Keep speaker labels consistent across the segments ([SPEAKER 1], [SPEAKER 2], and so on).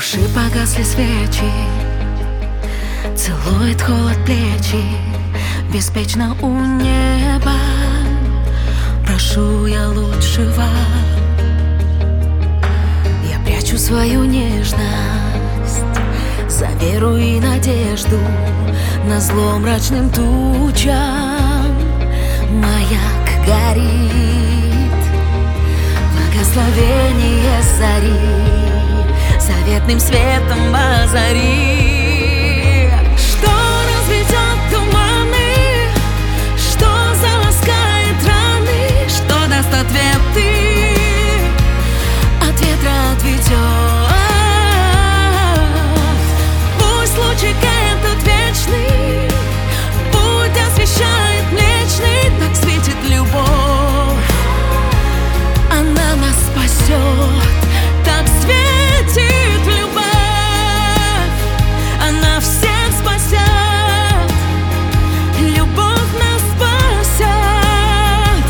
[SPEAKER 1] души погасли свечи, целует холод плечи, беспечно у неба. Прошу я лучшего, я прячу свою нежность за веру и надежду. На зло мрачным тучам маяк горит, благословение зари заветным светом озари. Что разведет туманы, что заласкает раны, что даст ответы, от ветра отведет. Пусть лучик этот вечный путь освещает Млечный, так светит любовь, она нас спасет. Так светит любовь, она всех спасет. Любовь нас спасет.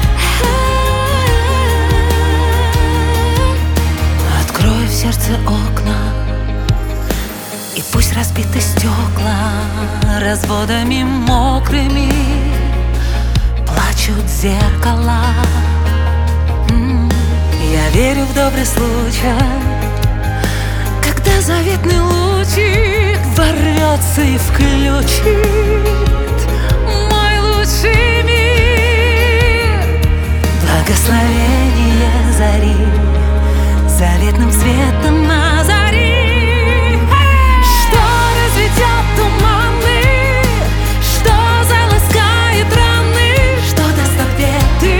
[SPEAKER 1] Открой в сердце окна, и пусть разбиты стекла разводами мокрыми плачут зеркала. Я верю в добрый случай, когда заветный лучик ворвется и включит мой лучший мир. Благословение зари заветным светом озари. Что разведет туманы, что заласкает раны, что даст ответы,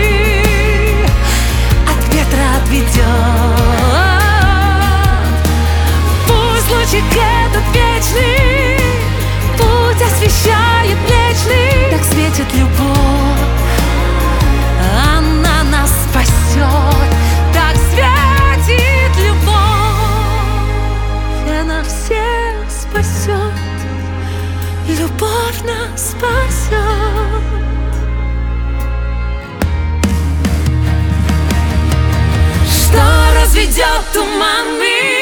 [SPEAKER 1] от ветра отведет. Пусть лучик этот вечный путь освещает Млечный, так светит любовь, она нас спасет. Так светит любовь, она всех спасет. Любовь нас спасет. Что разведет туманы,